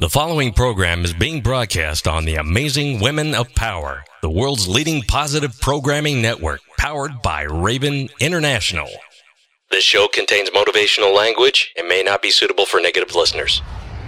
The following program is being broadcast on the Amazing Women of Power, the world's leading positive programming network, powered by Raven International. This show contains motivational language and may not be suitable for negative listeners.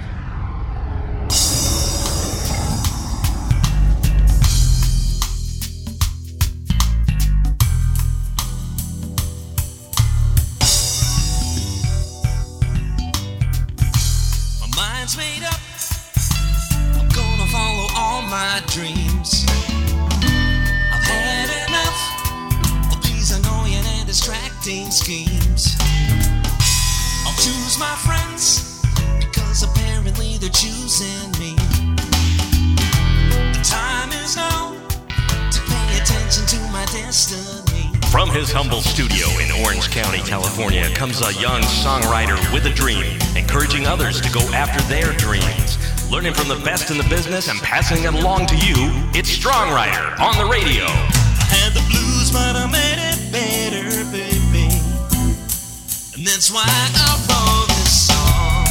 My mind's made up. I'm gonna follow all my dreams. I've had enough of these annoying and distracting schemes. I'll choose my friends because apparently they're choosing me. The time is now to pay attention to my destiny. From his humble studio in Orange County, California, comes a young songwriter with a dream, encouraging others to go after their dreams. Learning from the best in the business and passing it along to you, it's Strongwriter on the radio. I had the blues, but I made it better, baby. And that's why I wrote this song.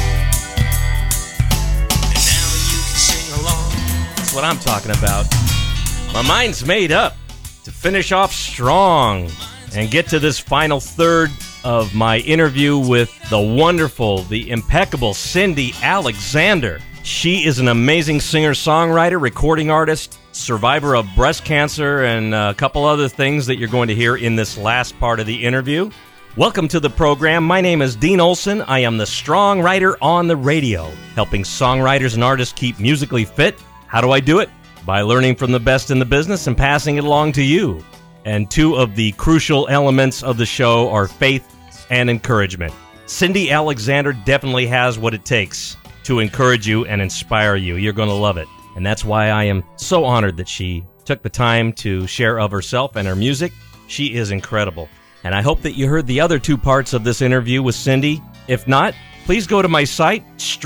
And now you can sing along. That's what I'm talking about. My mind's made up to finish off strong and get to this final third of my interview with the wonderful, the impeccable Cindy Alexander. She is an amazing singer-songwriter, recording artist, survivor of breast cancer, and a couple other things that you're going to hear in this last part of the interview. Welcome to the program. My name is Dean Olson. I am the Strongwriter on the radio, helping songwriters and artists keep musically fit. How do I do it? By learning from the best in the business and passing it along to you. And two of the crucial elements of the show are faith and encouragement. Cindy Alexander definitely has what it takes to encourage you and inspire you. You're going to love it. And that's why I am so honored that she took the time to share of herself and her music. She is incredible. And I hope that you heard the other two parts of this interview with Cindy. If not, please go to my site,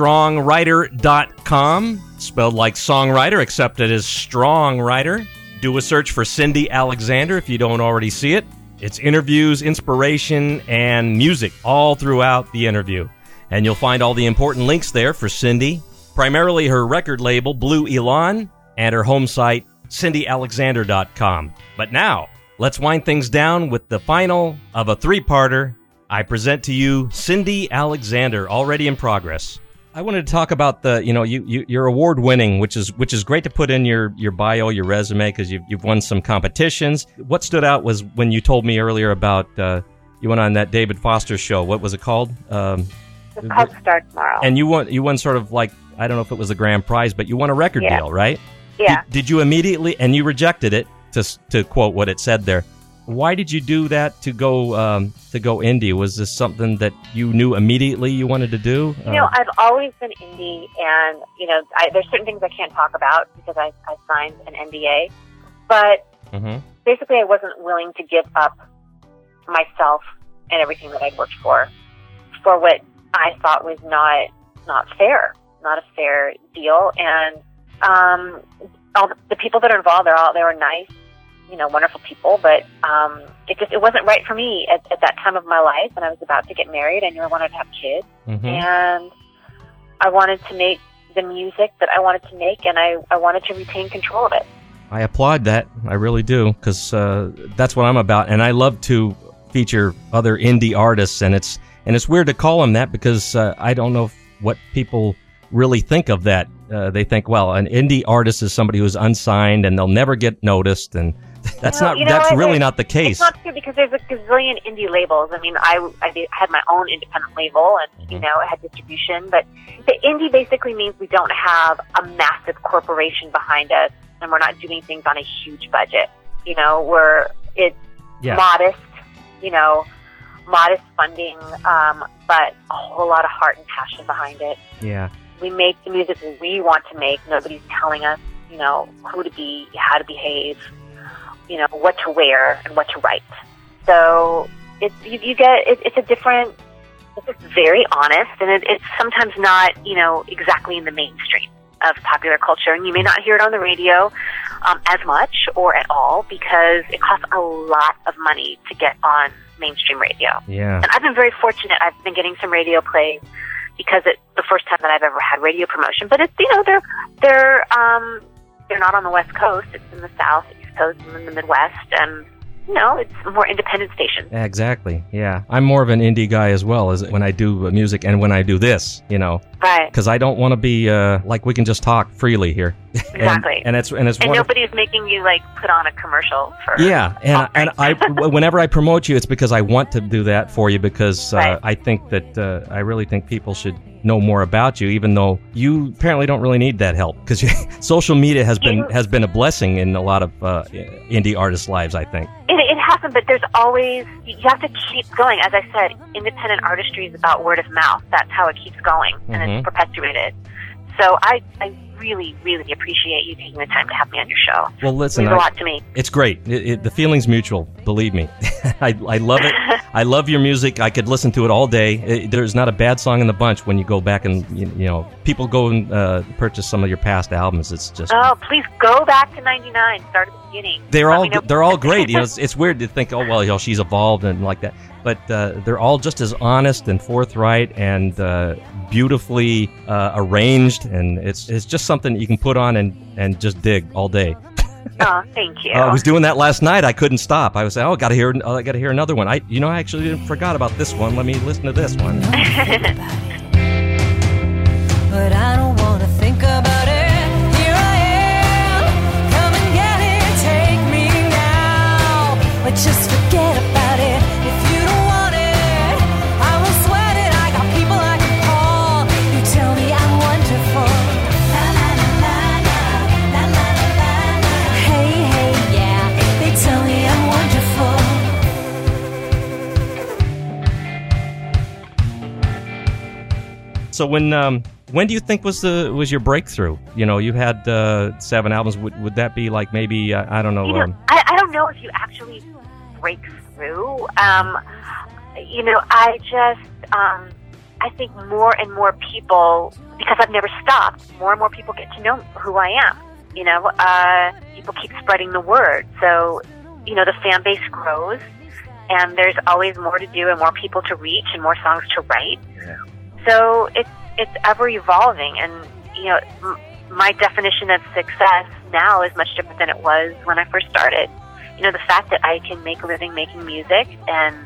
strongwriter.com, spelled like songwriter, except it is Strongwriter. Do a search for Cindy Alexander if you don't already see it. It's interviews, inspiration, and music all throughout the interview. And you'll find all the important links there for Cindy, primarily her record label, Blue Elan, and her home site, cindyalexander.com. But now, let's wind things down with the final of a three-parter. I present to you Cindy Alexander, already in progress. I wanted to talk about you're award-winning, which is great to put in your bio, your resume, because you've won some competitions. What stood out was when you told me earlier about you went on that David Foster show. What was it called? It's called Start Tomorrow. And you won sort of like, I don't know if it was a grand prize, but you won a record deal, right? Yeah. Did you immediately, and you rejected it, to quote what it said there. Why did you do that to go indie? Was this something that you knew immediately you wanted to do? I've always been indie, and, there's certain things I can't talk about because I signed an NDA. But basically I wasn't willing to give up myself and everything that I'd worked for what I thought was not fair, not a fair deal. And all the people that are involved, they were nice, wonderful people, but it wasn't right for me at that time of my life. And I was about to get married. I knew I wanted to have kids, and I wanted to make the music that I wanted to make, and I wanted to retain control of it. I applaud that. I really do, because that's what I'm about, and I love to feature other indie artists, and it's weird to call them that because I don't know what people really think of that. They think, well, an indie artist is somebody who's unsigned and they'll never get noticed, and that's really not the case. It's not true because there's a gazillion indie labels. I mean, I had my own independent label, and it had distribution. But the indie basically means we don't have a massive corporation behind us, and we're not doing things on a huge budget. It's modest, modest funding, but a whole lot of heart and passion behind it. Yeah. We make the music we want to make. Nobody's telling us, who to be, how to behave, what to wear and what to write. So it's very honest, and it's sometimes not, exactly in the mainstream of popular culture. And you may not hear it on the radio as much or at all because it costs a lot of money to get on mainstream radio. Yeah. And I've been very fortunate. I've been getting some radio play because it's the first time that I've ever had radio promotion. But it's, you know, they're not on the West Coast. It's in the South, East Coast, and in the Midwest, and you know, it's a more independent station. Exactly. Yeah, I'm more of an indie guy as well as when I do music and when I do this. You know, right? Because I don't want to be like we can just talk freely here. Exactly. and nobody's making you like put on a commercial for. Yeah, and I whenever I promote you, it's because I want to do that for you because right. I think that I really think people should know more about you, even though you apparently don't really need that help because social media has been a blessing in a lot of indie artists' lives, I think. It hasn't, but there's always, you have to keep going. As I said, independent artistry is about word of mouth. That's how it keeps going, and it's perpetuated. So I really, really appreciate you taking the time to have me on your show. Well, listen, it means a lot to me. It's great. The feeling's mutual, believe me. I love it. I love your music. I could listen to it all day. There's not a bad song in the bunch when you go back and, you know, people go and purchase some of your past albums. It's just... Oh, please go back to 99. Start at the beginning. They're all great. You know, it's weird to think, oh, well, you know, she's evolved and like that. But they're all just as honest and forthright and beautifully arranged, and it's just something you can put on and just dig all day. Oh, thank you. I was doing that last night. I couldn't stop. I was saying, I got to hear another one. I actually forgot about this one. Let me listen to this one. But I don't want to think about it. Here I am. Come and get it. Take me now. But just forget about it. If you don't want it, I will sweat it. I got people I can call who tell me I'm wonderful. La la la la la, la la la la la. Hey, hey, yeah, they tell me I'm wonderful. So when do you think was your breakthrough? You know, you had 7 albums. Would that be like maybe I don't know? I don't know if you actually break through. You know, I think more and more people, because I've never stopped, more and more people get to know who I am. You know, people keep spreading the word. So, you know, the fan base grows, and there's always more to do and more people to reach and more songs to write. Yeah. So it's ever evolving, and you know, my definition of success now is much different than it was when I first started. You know, the fact that I can make a living making music and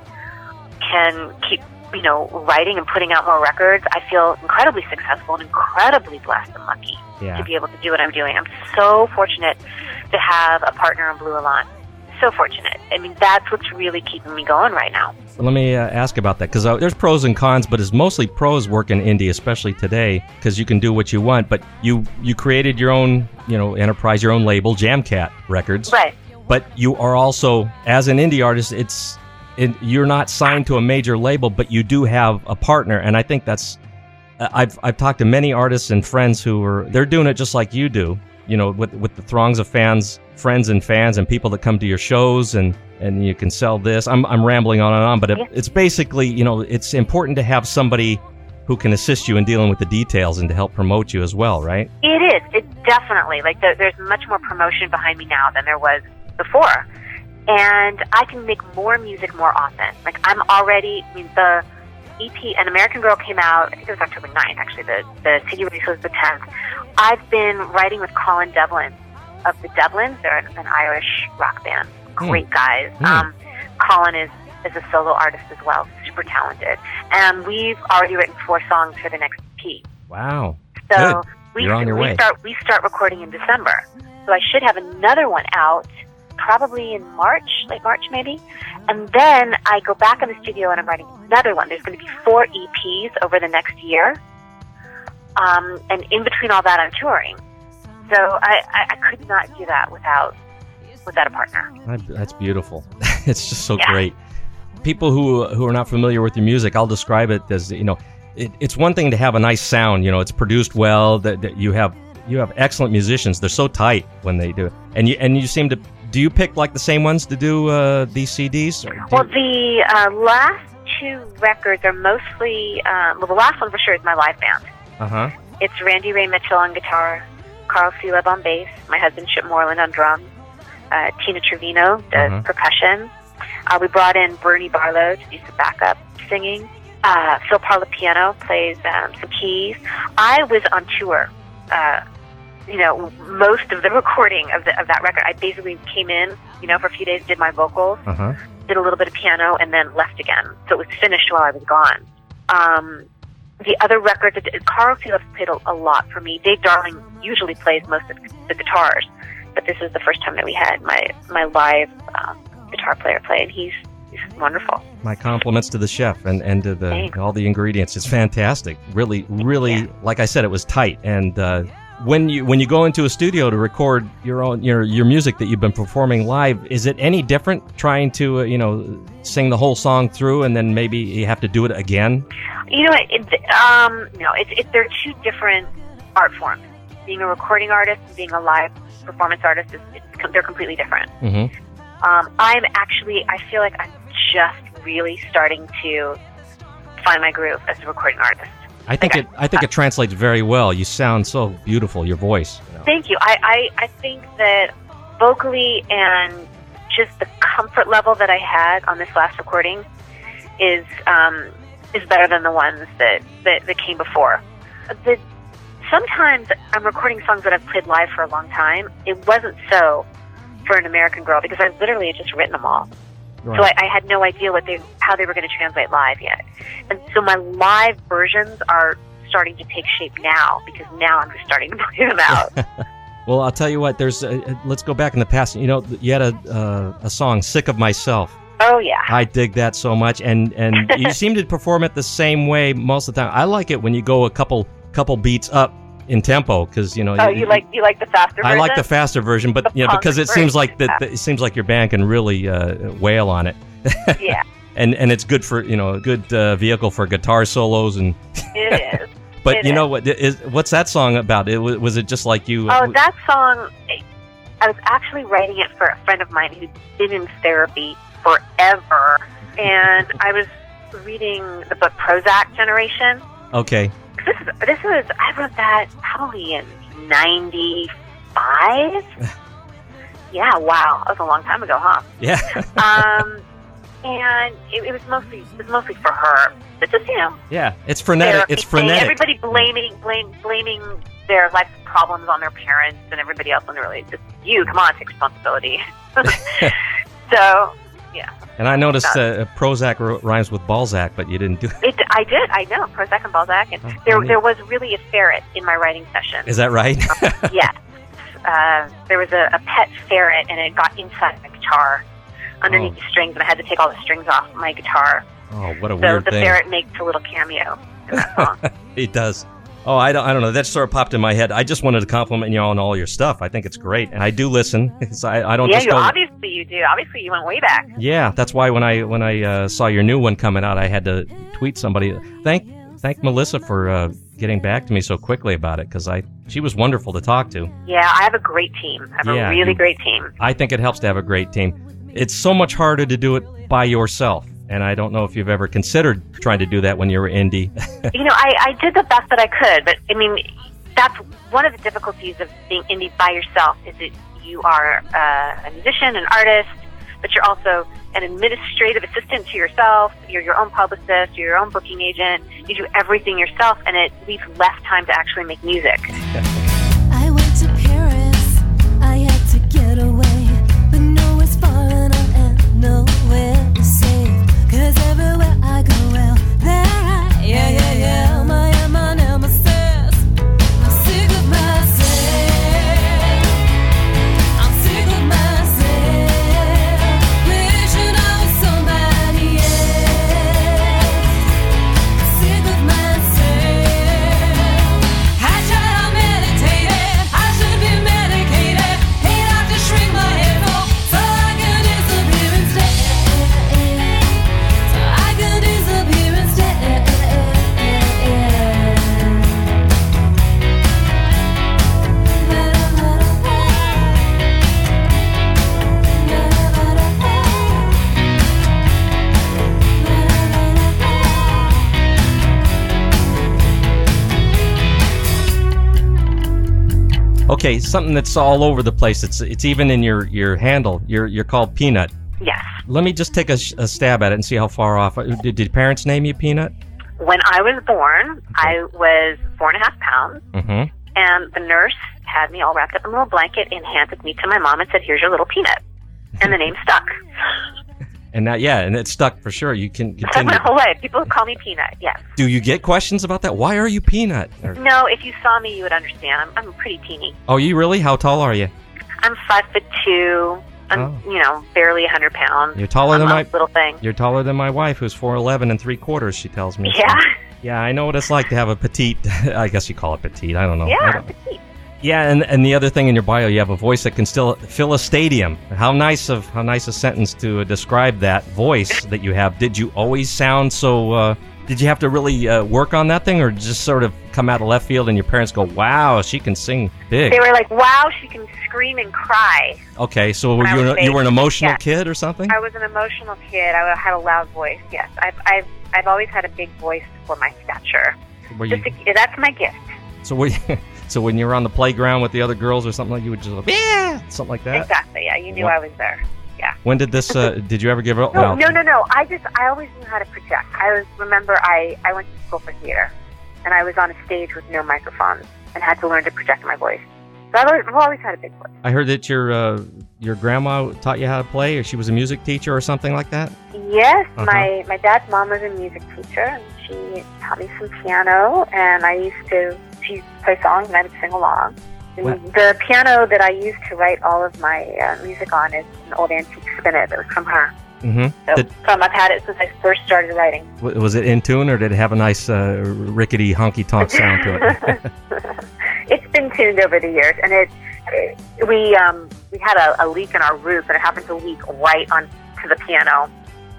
can keep, you know, writing and putting out more records, I feel incredibly successful and incredibly blessed and lucky to be able to do what I'm doing. I'm so fortunate to have a partner in Blue Elan. So fortunate. I mean, that's what's really keeping me going right now. Let me ask about that, because there's pros and cons, but it's mostly pros work in indie, especially today, because you can do what you want. But you created your own, you know, enterprise, your own label, Jamcat Records. Right. But you are also, as an indie artist, you're not signed to a major label, but you do have a partner, and I think that's. I've talked to many artists and friends they're doing it just like you do. You know, with the throngs of fans, friends and fans, and people that come to your shows, and you can sell this. I'm rambling on and on, but it's basically, you know, it's important to have somebody who can assist you in dealing with the details and to help promote you as well, right? It is. It's definitely like there's much more promotion behind me now than there was before, and I can make more music more often. Like I'm already, I mean, the EP, An American Girl came out, I think it was October 9th, actually. The CD release was the 10th. I've been writing with Colin Devlin of the Devlins. They're an Irish rock band. Great guys. Colin is a solo artist as well, super talented. And we've already written 4 songs for the next EP. Wow. So good. You're on your way. We start recording in December. So I should have another one out probably in March, late March maybe. And then I go back in the studio and I'm writing another one. There's going to be 4 EPs over the next year. And in between all that, I'm touring. So I could not do that without a partner. That's beautiful. It's just so great. People who are not familiar with your music, I'll describe it as, you know, it's one thing to have a nice sound. You know, it's produced well. That you have excellent musicians. They're so tight when they do it. And you seem to. Do you pick like the same ones to do these CDs? Well, the last 2 records are mostly. Well, the last one for sure is my live band. Uh-huh. It's Randy Ray Mitchell on guitar, Carl Seeleb on bass, my husband Chip Moreland on drums, Tina Trevino does percussion. We brought in Bernie Barlow to do some backup singing, Phil Parlapiano plays some keys. I was on tour. Most of the recording of that record, I basically came in, for a few days, did my vocals, did a little bit of piano, and then left again. So it was finished while I was gone. The other records, Carl Phillips played a lot for me. Dave Darling usually plays most of the guitars, but this is the first time that we had my live guitar player play, and he's wonderful. My compliments to the chef and to all the ingredients. It's fantastic. Really, like I said, it was tight. And when you go into a studio to record your music that you've been performing live, is it any different trying to sing the whole song through and then maybe you have to do it again? No, they're two different art forms. Being a recording artist and being a live performance artist they're completely different. Mm-hmm. I feel like I'm just really starting to find my groove as a recording artist. I think it translates very well. You sound so beautiful, your voice. Thank you. I think that vocally and just the comfort level that I had on this last recording is better than the ones that came before. Sometimes I'm recording songs that I've played live for a long time. It wasn't so for An American Girl because I literally had just written them all. Right. So I had no idea how they were going to translate live yet. And so my live versions are starting to take shape now because now I'm just starting to play them out. Well, I'll tell you what, let's go back in the past. You had a song, Sick of Myself. Oh, yeah. I dig that so much. And you seem to perform it the same way most of the time. I like it when you go a couple beats up in tempo because you like the faster version? I like the faster version, but because it seems like it seems like your band can really wail on it. Yeah. and it's good for a good vehicle for guitar solos and it is. But what's that song about? Was it just like you? Oh, that song, I was actually writing it for a friend of mine who'd been in therapy forever, and I was reading the book Prozac Generation. Okay. I wrote that probably in 95. Yeah, wow, that was a long time ago, huh? Yeah. And it was mostly for her. But just Yeah, it's frenetic. It's frenetic. Everybody blaming their life problems on their parents and everybody else, and really just you. Come on, take responsibility. So. Yeah. And I noticed Prozac rhymes with Balzac, but you didn't do it. I did. I know. Prozac and Balzac. And there was really a ferret in my writing session. Is that right? Yes. There was a pet ferret, and it got inside my guitar underneath the strings, and I had to take all the strings off my guitar. Oh, what a weird thing. So the ferret makes a little cameo in that song. It does. Oh, I don't know. That sort of popped in my head. I just wanted to compliment you on all your stuff. I think it's great, and I do listen. I don't. Yeah, obviously you do. Obviously you went way back. Yeah, that's why when I saw your new one coming out, I had to tweet somebody. Thank Melissa for getting back to me so quickly about it because she was wonderful to talk to. Yeah, I have a great team. I have a really great team. I think it helps to have a great team. It's so much harder to do it by yourself. And I don't know if you've ever considered trying to do that when you were indie. I did the best that I could, but I mean, that's one of the difficulties of being indie by yourself is that you are a musician, an artist, but you're also an administrative assistant to yourself. You're your own publicist, you're your own booking agent. You do everything yourself, and it leaves less time to actually make music. I went to Paris, I had to get away, but nowhere's far enough and nowhere safe. 'Cause everywhere I go, well, there my nemesis. I'm sick of myself. I'm sick of myself. Wishing I was somebody else. Sick of myself. I try to meditate it. I should be medicated. Ain't have to shrink my head so I can disappear instead. Okay, something that's all over the place. It's even in your handle. You're called Peanut. Yes. Let me just take a stab at it and see how far off. Did your parents name you Peanut? when I was born, I was 4.5 pounds, and the nurse had me all wrapped up in a little blanket and handed me to my mom and said, "Here's your little peanut," and the name stuck. And that, and it stuck for sure. You can That's continue. my whole life. People call me Peanut. Yes. Do you get questions about that? Why are you Peanut? No, if you saw me, you would understand. I'm pretty teeny. Oh, you really? How tall are you? I'm 5'2". I'm, barely 100 pounds. You're taller I'm than a my little thing. You're taller than my wife, who's 4'11" and 3/4. She tells me. Yeah. Yeah, I know what it's like to have a petite. I guess you call it petite. I don't know. Yeah, petite. Yeah, and the other thing in your bio, you have a voice that can still fill a stadium. How nice a sentence to describe that voice that you have. Did you always sound so? Did you have to really work on that thing, or just sort of come out of left field and your parents go, "Wow, she can sing big"? They were like, "Wow, she can scream and cry." Okay, so you were an emotional kid or something? I was an emotional kid. I had a loud voice. Yes, I've always had a big voice for my stature. That's my gift. So when you were on the playground with the other girls or something, like you would just something like that. Exactly. Yeah, you knew I was there. Yeah. When did this? Did you ever give up? No. I always knew how to project. I went to school for theater, and I was on a stage with no microphones and had to learn to project my voice. So I've always had a big voice. I heard that your grandma taught you how to play, or she was a music teacher or something like that. Yes, my dad's mom was a music teacher, and she taught me some piano, and she'd play songs and I would sing along. The piano that I used to write all of my music on is an old antique spinet that was from her. I've had it since I first started writing. Was it in tune, or did it have a nice rickety honky-tonk sound to it? It's been tuned over the years, and we had a leak in our roof, and it happened to leak right onto the piano.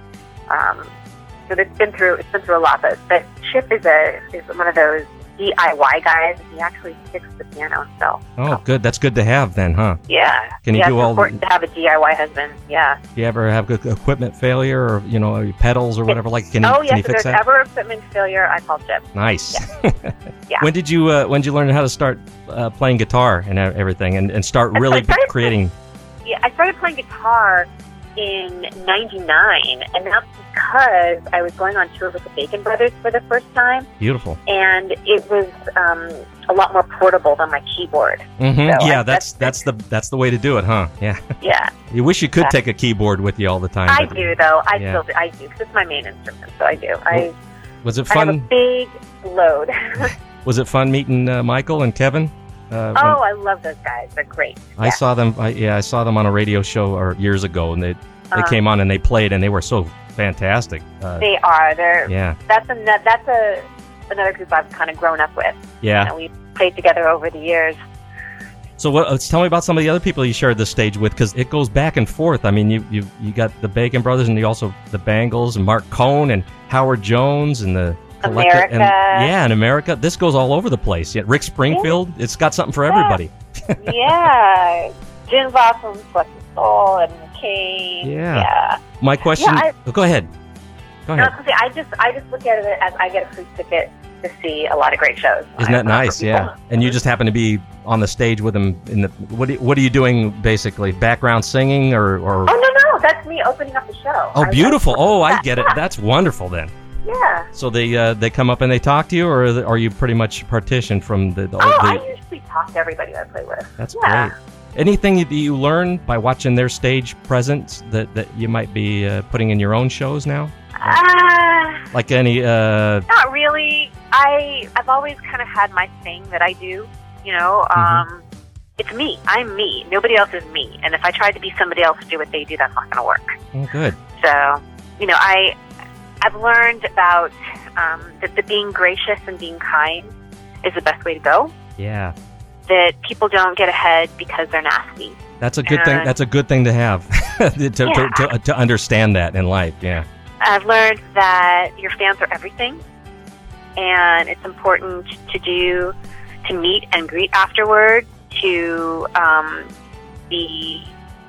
So it's been through a lot. But Chip is one of those DIY guys. He actually fixed the piano himself. Oh, good. That's good to have then, huh? Yeah. Can you do all? It's important to have a DIY husband. Yeah. Do you ever have equipment failure, or pedals or whatever? Can you if fix there's that? ever equipment failure, I call Chip. Nice. Yeah. When did you learn how to start playing guitar and everything, and start really creating? I started playing guitar in '99, and that's because I was going on tour with the Bacon Brothers for the first time. Beautiful. And it was a lot more portable than my keyboard. Mm-hmm. So that's the way to do it, huh? Yeah. Yeah. You wish you could take a keyboard with you all the time. I do, though. I do, because it's my main instrument, so I do. Was it fun? I have a big load. Was it fun meeting Michael and Kevin? I love those guys. They're great. I saw them. I saw them on a radio show years ago, and they came on and they played, and they were so fantastic. They are. That's another group I've kind of grown up with. Yeah. And we played together over the years. So tell me about some of the other people you shared the stage with, because it goes back and forth. I mean, you got the Bacon Brothers, and you also the Bangles, and Mark Cohn, and Howard Jones, and the America. And America. This goes all over the place. Yeah, Rick Springfield. It's got something for everybody. Yeah. Jim Voss from Flex Soul and McCain. Yeah. My question. Go ahead. No, I just look at it as I get a free ticket to see a lot to shows. Isn't that nice? Yeah. And you just happen to be on the stage with them in the. What are you doing basically? Background singing or? Oh no, that's me opening up the show. Oh, beautiful! I get it. That's wonderful then. Yeah. So they come up and they talk to you, or are you pretty much partitioned from the? I usually talk to everybody I play with. That's great. Anything that you learn by watching their stage presence that you might be putting in your own shows now? Like any? Not really. I've always kind of had my thing that I do. It's me. I'm me. Nobody else is me. And if I tried to be somebody else to do what they do, that's not going to work. Oh, good. So, I've learned about that being gracious and being kind is the best way to go. Yeah. That people don't get ahead because they're nasty. That's a good thing. That's a good thing to have to understand that in life. Yeah. I've learned that your fans are everything, and it's important to meet and greet afterward, to be,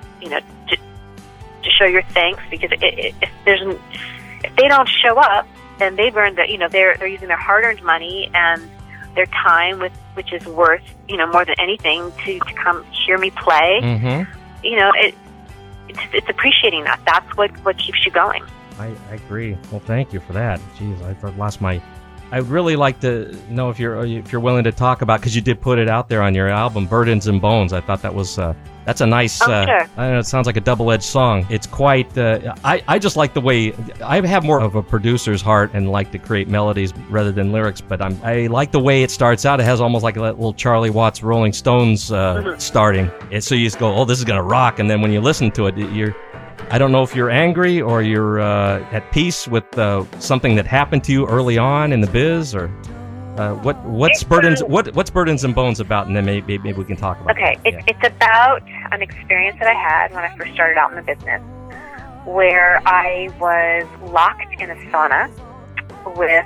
to show your thanks, because if they don't show up, then they've earned that, they're using their hard-earned money and their time, which is worth, more than anything, to come hear me play. Mm-hmm. It's appreciating that. That's what keeps you going. I agree. Well, thank you for that. Jeez, I've lost my I'd really like to know if you're willing to talk about, because you did put it out there on your album, Burdens and Bones. I thought that was that's a nice. Sure. I don't know, it sounds like a double-edged song. It's quite. I just like the way I have more of a producer's heart and like to create melodies rather than lyrics. But I like the way it starts out. It has almost like a little Charlie Watts Rolling Stones starting. So you just go, oh, this is gonna rock, and then when you listen to it, I don't know if you're angry or you're at peace with something that happened to you early on in the biz, or what's Burdens and Bones about, and then maybe we can talk about. Okay, it's about an experience that I had when I first started out in the business, where I was locked in a sauna with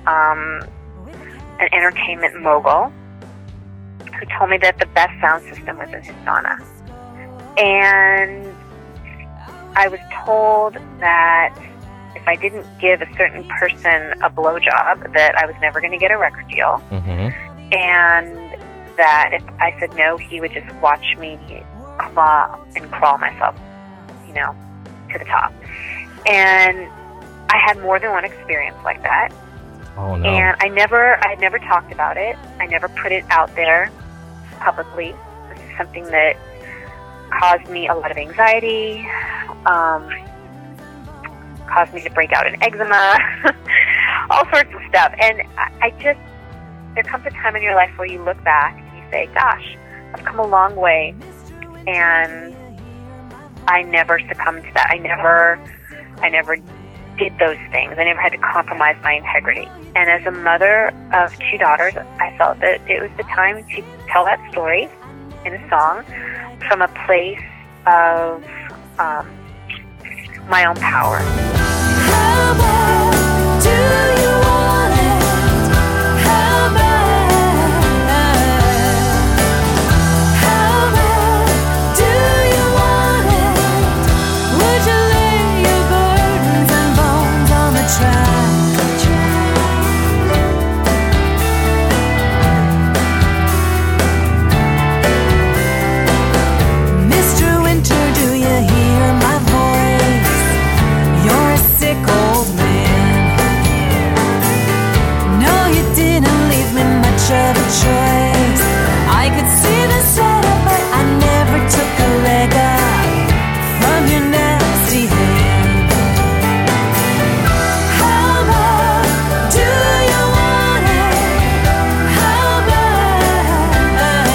an entertainment mogul who told me that the best sound system was in his sauna, and I was told that if I didn't give a certain person a blowjob, that I was never going to get a record deal. Mm-hmm. And that if I said no, he would just watch me claw and crawl myself, to the top. And I had more than one experience like that. Oh, no. And I had never talked about it. I never put it out there publicly. This is something that caused me a lot of anxiety, caused me to break out in eczema, all sorts of stuff. And there comes a time in your life where you look back and you say, gosh, I've come a long way, and I never succumbed to that. I never did those things. I never had to compromise my integrity. And as a mother of 2 daughters, I felt that it was the time to tell that story in a song from a place of my own power. How bad do you want it? How bad? How bad do you want it? Would you lay your burdens and bones on the track? Mr. Winter, do you hear my voice? You're a sick old man. No, you didn't leave me much of a choice. I could see the setup, but I never took a leg up from your nasty hand. How bad do you want it? How bad?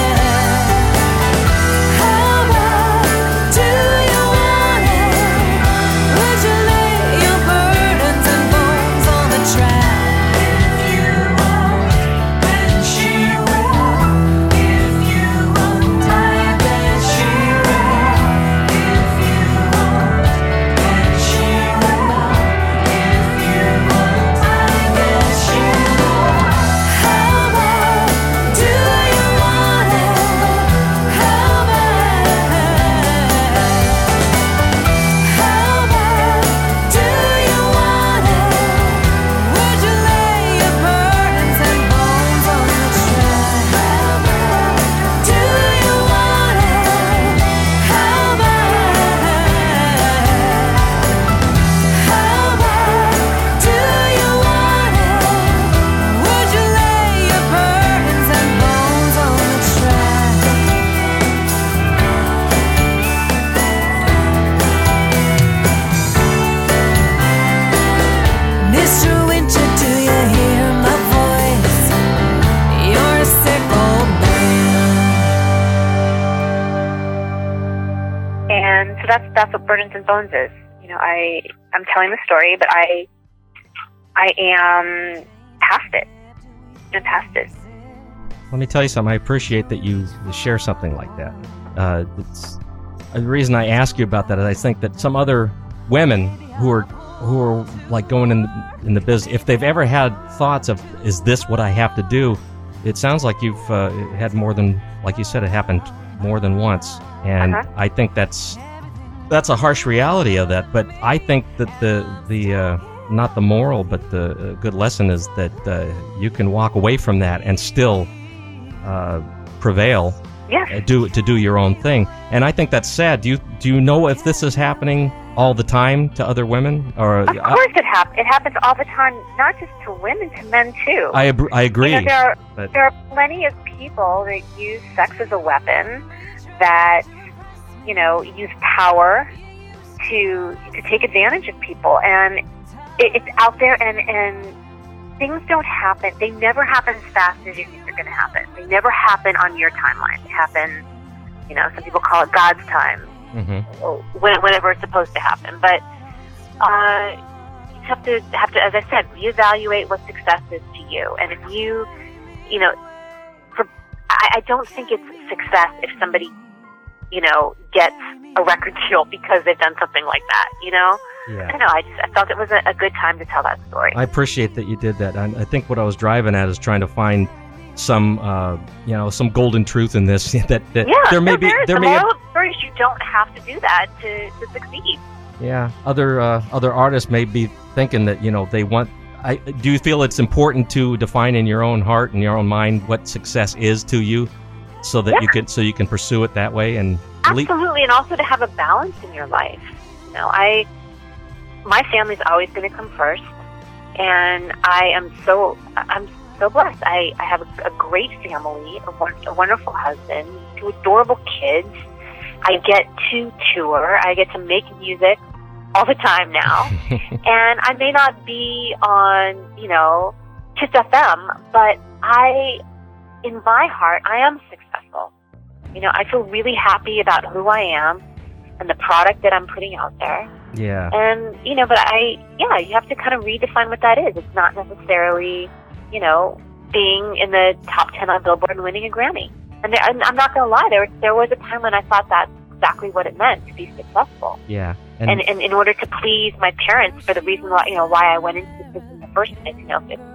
How bad do you want it? Would you lay your burdens and bones on the track? If you won't, then she will. If you won't, I bet she will. If you won't, then she will. If you won't, I bet she will. How bad do you want it? How bad? How bad do you want it? Would you lay your burdens and bones on the track? How bad do you want it? How bad? How bad do you want it? Would you lay your burdens and bones on the track? Mr. Winter, do you hear my voice? You're a sick old man. And so that's what Burdens and Bones is. I'm telling the story, but I am past it. I'm past it. Let me tell you something. I appreciate that you share something like that. It's the reason I ask you about that is I think that some other women who are like going in the business, if they've ever had thoughts of, is this what I have to do? It sounds like you've had more than, like you said, it happened more than once, and I think that's a harsh reality of that. But I think that the not the moral, but the good lesson is that you can walk away from that and still prevail. Yes. To do your own thing. And I think that's sad. Do you know if this is happening all the time to other women? Or Of course it happens. It happens all the time, not just to women, to men too. I agree. You know, but there are plenty of people that use sex as a weapon, that, you know, use power to take advantage of people, and it's out there, and things don't happen. They never happen as fast as you think they're going to happen. They never happen on your timeline. They happen, you know, some people call it God's time, whenever it's supposed to happen. But you have to, as I said, reevaluate what success is to you. And if you know, I don't think it's success if somebody, you know, gets a record deal because they've done something like that, you know? Yeah. I don't know, I felt it was a good time to tell that story. I appreciate that you did that. I think what I was driving at is trying to find some, you know, some golden truth in this. that there may be. The moral of the story is you don't have to do that to succeed. Yeah, other artists may be thinking that, you know, they want. Do you feel it's important to define in your own heart and your own mind what success is to you, so that you can pursue it that way? And absolutely, and also to have a balance in your life. You know, my family's always going to come first, and I'm so blessed. I have a great family, a wonderful husband, 2 adorable kids. I get to tour. I get to make music all the time now. And I may not be on, you know, Kiss FM, but in my heart, I am successful. You know, I feel really happy about who I am and the product that I'm putting out there. Yeah. And, you know, but you have to kind of redefine what that is. It's not necessarily, you know, being in the top 10 on Billboard and winning a Grammy. And I'm not going to lie, there was a time when I thought that's exactly what it meant to be successful. Yeah. And in order to please my parents for the reason why, you know, why I went into this in the first place, you know,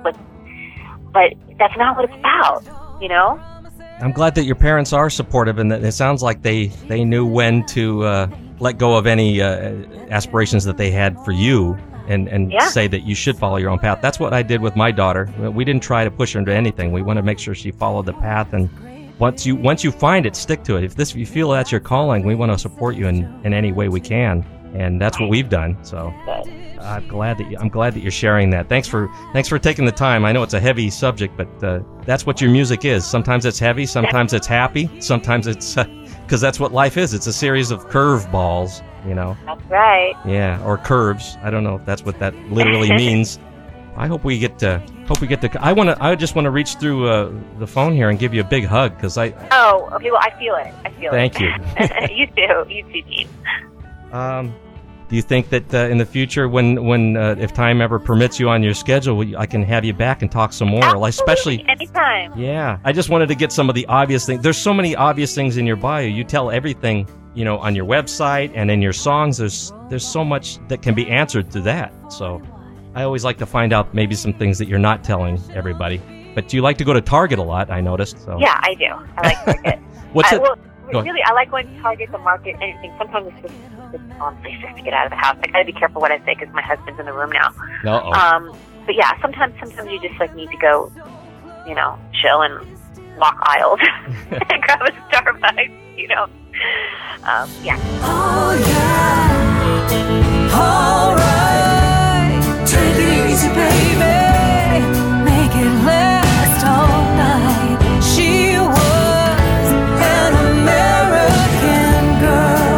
but that's not what it's about, you know? I'm glad that your parents are supportive, and that it sounds like they knew when to let go of any aspirations that they had for you, and say that you should follow your own path. That's what I did with my daughter. We didn't try to push her into anything. We want to make sure she followed the path, and once you find it, stick to it. If you feel that's your calling, we want to support you in any way we can, and that's what we've done. So I'm glad that you're sharing that. Thanks for taking the time. I know it's a heavy subject, but that's what your music is. Sometimes it's heavy, sometimes it's happy, sometimes it's because that's what life is. It's a series of curveballs, you know. That's right. Yeah, or curves. I don't know if that's what that literally means. I hope we get to. I just want to reach through the phone here and give you a big hug, because I. Oh, okay. Well, I feel it. Thank you. You too. You too, Dean. Do you think that in the future, when if time ever permits you on your schedule, I can have you back and talk some more? Absolutely. Especially anytime. Yeah, I just wanted to get some of the obvious things. There's so many obvious things in your bio. You tell everything, you know, on your website and in your songs. There's so much that can be answered through that. So I always like to find out maybe some things that you're not telling everybody. But you like to go to Target a lot, I noticed. So. Yeah, I do. I like Target. What's it? Well, really, I like going to Target, the market, anything. Sometimes it's honestly just to get out of the house. I gotta be careful what I say because my husband's in the room now. Uh-oh. But yeah, sometimes you just like need to go, you know, chill and walk aisles and grab a Starbucks, you know. Yeah. Oh yeah, alright. Take it easy, baby. Make it last all night. She was an American girl.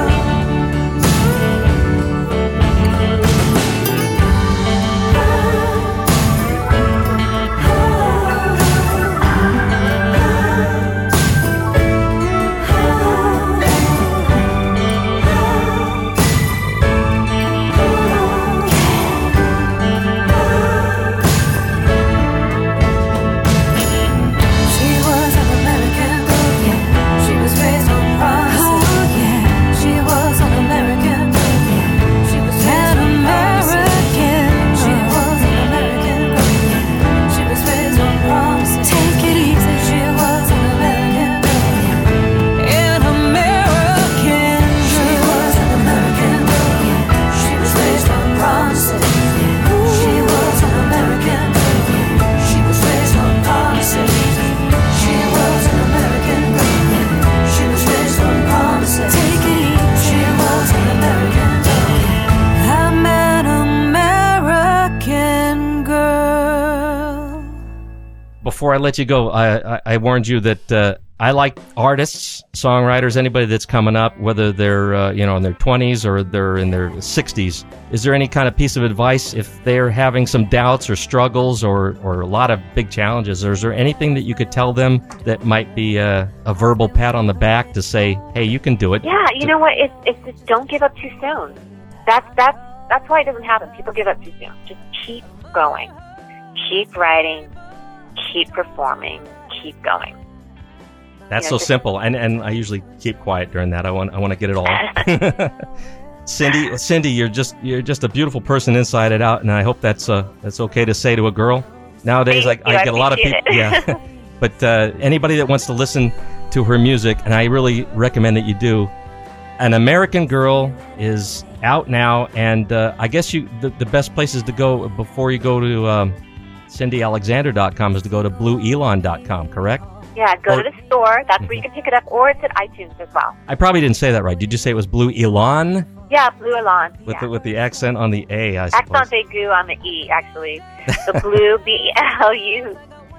before I let you go, I warned you that I like artists, songwriters, anybody that's coming up, whether they're in their 20s or they're in their 60s. Is there any kind of piece of advice if they're having some doubts or struggles or a lot of big challenges? Or is there anything that you could tell them that might be a verbal pat on the back to say, hey, you can do it? Yeah, you know what? It's just don't give up too soon. That's why it doesn't happen. People give up too soon. Just keep going. Keep writing. Keep performing. Keep going. That's so simple, and I usually keep quiet during that. I want to get it all out. Cindy, you're just a beautiful person inside and out, and I hope that's okay to say to a girl. Nowadays, I get a lot of people. Yeah, but anybody that wants to listen to her music, and I really recommend that you do. An American Girl is out now, and I guess the best places to go before you go to CindyAlexander.com is to go to BlueElon.com, correct? Yeah, go to the store. That's where you can pick it up, or it's at iTunes as well. I probably didn't say that right. Did you say it was Blue Elon? Yeah, Blue Elon. With the accent on the A, I suppose. Accent aigu on the E, actually. So Blue, B-L-U-E,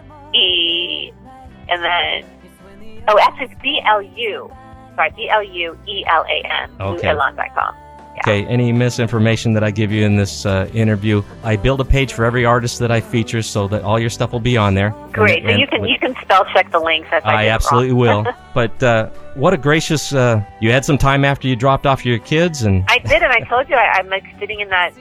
and then, actually it's B-L-U. Sorry, B-L-U-E-L-A-N. Okay. BlueElon.com. Yeah. Okay, any misinformation that I give you in this interview, I build a page for every artist that I feature so that all your stuff will be on there. Great, so you can spell check the links. I absolutely will. But what a gracious, you had some time after you dropped off your kids. And I did, and I told you, I'm like sitting in that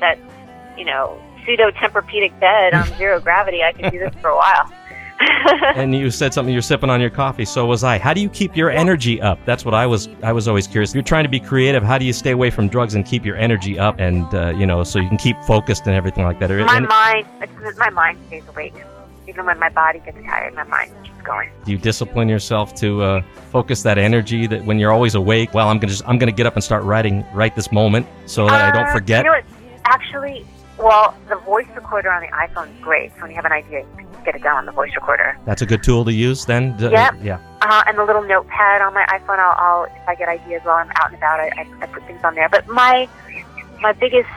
pseudo-Tempur-Pedic bed on zero gravity. I could do this for a while. And you said something, you're sipping on your coffee, so was I. How do you keep your energy up? That's what I was always curious. If you're trying to be creative, how do you stay away from drugs and keep your energy up and, so you can keep focused and everything like that? My mind stays awake. Even when my body gets tired, my mind keeps going. Do you discipline yourself to focus that energy that when you're always awake, well, I'm going to get up and start writing right this moment so that I don't forget? You know what? Actually, the voice recorder on the iPhone is great. So when you have an idea, you can get it down on the voice recorder. That's a good tool to use then? Yep. Yeah. And the little notepad on my iPhone, I'll if I get ideas while I'm out and about, I put things on there. But my biggest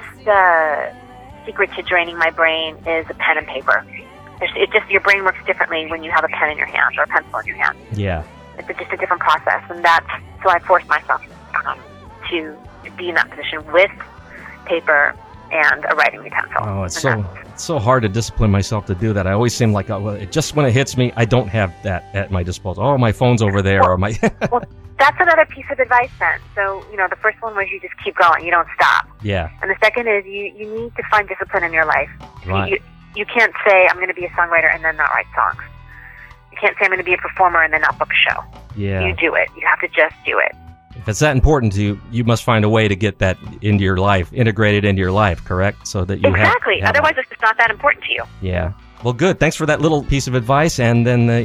secret to draining my brain is a pen and paper. Your brain works differently when you have a pen in your hand or a pencil in your hand. Yeah. It's just a different process, and so I force myself to be in that position with paper and a writing utensil. Oh, it's so hard to discipline myself to do that. I always seem like, just when it hits me, I don't have that at my disposal. Oh, my phone's over there. Well, that's another piece of advice then. So, the first one was you just keep going. You don't stop. Yeah. And the second is you need to find discipline in your life. Right. You can't say, I'm going to be a songwriter and then not write songs. You can't say, I'm going to be a performer and then not book a show. Yeah. You do it. You have to just do it. If it's that important to you, you must find a way to get that into your life, integrated into your life, correct? So that you Exactly. Otherwise, it's just not that important to you. Yeah. Well, good. Thanks for that little piece of advice. And then, No,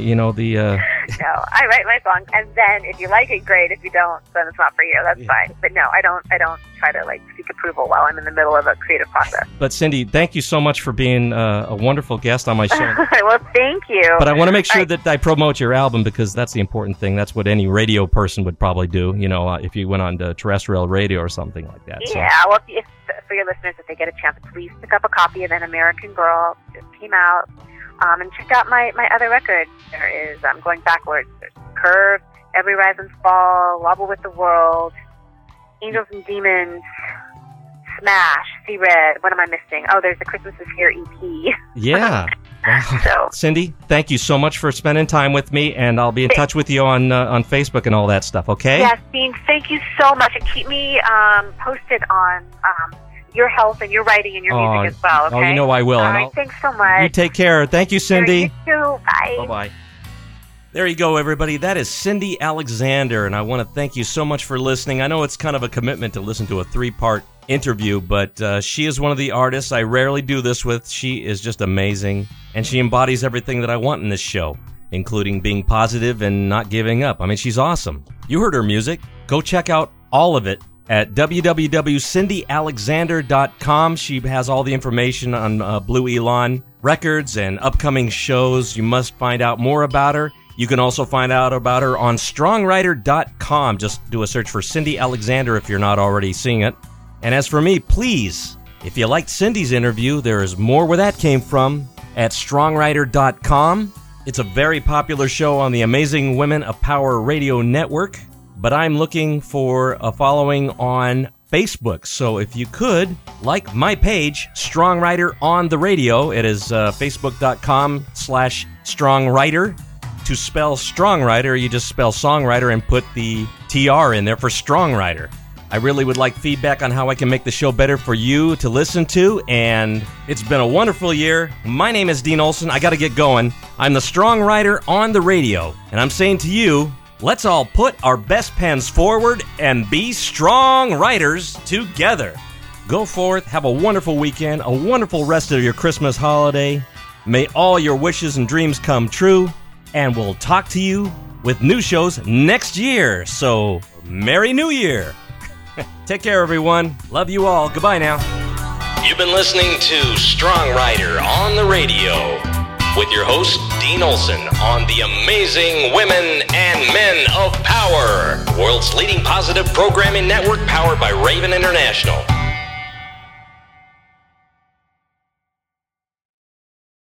I write my songs, and then if you like it, great. If you don't, then it's not for you. That's fine. But no, I don't try to seek approval while I'm in the middle of a creative process. But Cindy, thank you so much for being a wonderful guest on my show. Well, thank you. But I want to make sure that I promote your album because that's the important thing. That's what any radio person would probably do. If you went on to terrestrial radio or something like that. Yeah. So. Well, if for your listeners, if they get a chance, please pick up a copy of An American Girl. It just came out. And check out my other records. There is Going Backwards. There's Curve, Every Rise and Fall, Wobble with the World, Angels and Demons, Smash, See Red. What am I missing? Oh, there's the Christmas is Here EP. Yeah. So, Cindy, thank you so much for spending time with me, and I'll be in touch with you on Facebook and all that stuff, okay? Yes, Dean, thank you so much. And keep me posted on your health and your writing and your music as well, okay? Oh, you know I will. All right, thanks so much. You take care. Thank you, Cindy. Sure, you too. Bye. Bye-bye. There you go, everybody. That is Cindy Alexander, and I want to thank you so much for listening. I know it's kind of a commitment to listen to a 3-part interview, but she is one of the artists I rarely do this with. She is just amazing, and she embodies everything that I want in this show, including being positive and not giving up. I mean, she's awesome. You heard her music. Go check out all of it at www.cindyalexander.com. She has all the information on Blue Elon records and upcoming shows. You must find out more about her. You can also find out about her on strongwriter.com. Just do a search for Cindy Alexander if you're not already seeing it. And as for me, please, if you liked Cindy's interview, there is more where that came from at strongwriter.com. It's a very popular show on the Amazing Women of Power Radio Network, but I'm looking for a following on Facebook. So if you could, like my page, Strong Writer on the Radio. It is facebook.com/strongwriter. To spell Strong Writer, you just spell songwriter and put the TR in there for Strong Writer. I really would like feedback on how I can make the show better for you to listen to, and it's been a wonderful year. My name is Dean Olson. I got to get going. I'm the Strong Writer on the Radio, and I'm saying to you, let's all put our best pens forward and be strong writers together. Go forth, have a wonderful weekend, a wonderful rest of your Christmas holiday. May all your wishes and dreams come true, and we'll talk to you with new shows next year. So, Merry New Year! Take care, everyone. Love you all. Goodbye now. You've been listening to Strong Writer on the Radio with your host, Dean Olson, on the Amazing Women and Men of Power, the world's leading positive programming network powered by Raven International.